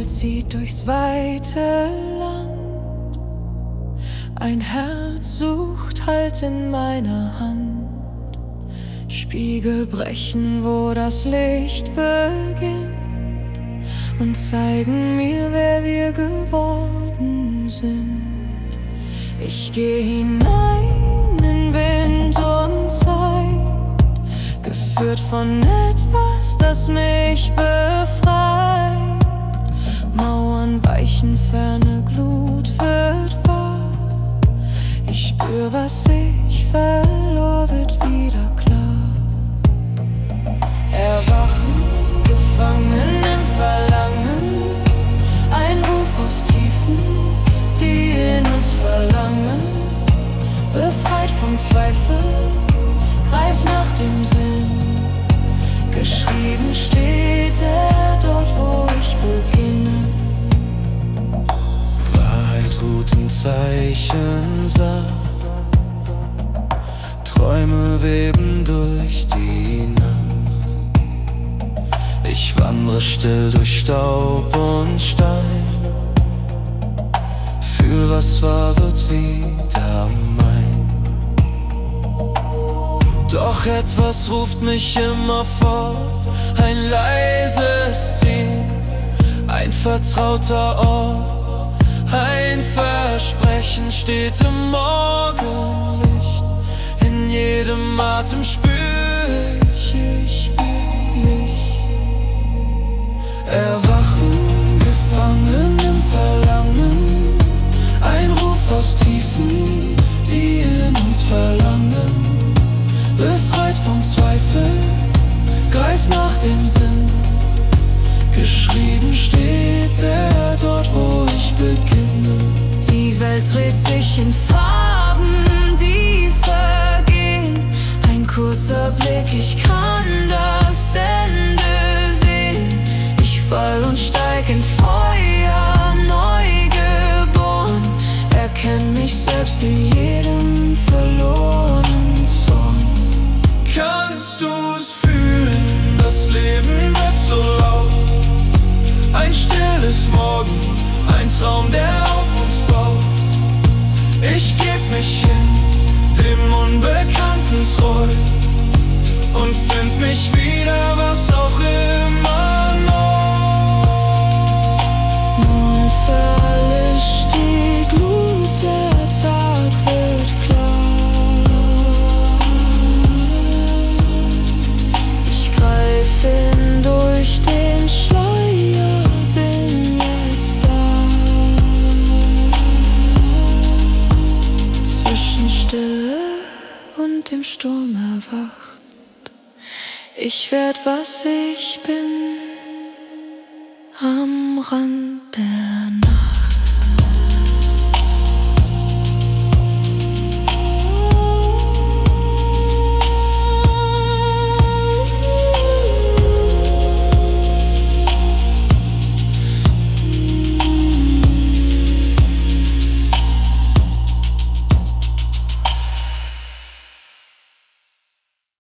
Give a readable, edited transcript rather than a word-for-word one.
Nebel zieht durchs weite Land. Ein Herz sucht Halt in meiner Hand. Spiegel brechen, wo das Licht beginnt, und zeigen mir, wer wir geworden sind. Ich geh hinein in Wind und Zeit, geführt von etwas, das mich befreit. Mauern weichen, ferne Glut wird wahr. Ich spür, was ich verlor, wird wieder klar. Erwachen, gefangen im Verlangen, ein Ruf aus Tiefen, die in uns verlangen. Befreit vom Zweifel, greif nach dem Sinn. Geschrieben steht er dort, wo ich beginne. Wahrheit ruht in Zeichen sah. Träume weben durch die Nacht. Ich wandre still durch Staub und Stein. Fühl, was war, wird wieder mein. Doch etwas ruft mich immer fort, ein leises Ziel, ein vertrauter Ort, ein Versprechen steht im Morgenlicht. In jedem Atem spür ich bin Licht. Erwachen, gefangen im Verlangen, ein Ruf aus Tiefen, die in uns verlangen. Befreit vom Zweifel, greif nach dem Sinn. Geschrieben steht er dort, wo ich beginne. Die Welt dreht sich in Farben, die vergehen. Ein kurzer Blick, ich kann das Ende sehen. Ich fall und steig in Feuer, neu geboren. Erkenn mich selbst in jedem verlorenen Zorn. Kannst du's fühlen? Das Leben wird so laut. Ein stilles Morgen, ein Traum, der auf uns baut. Ich geb mich hin, dem Unbekannten treu, und find mich wieder, was auch immer noch. Nun verlischt die Glut, der Tag wird klar. Ich greif hindurch den Schleier, bin jetzt da. Zwischen Stille und dem Sturm erwacht. Ich werd, was ich bin, am Rand der Nacht.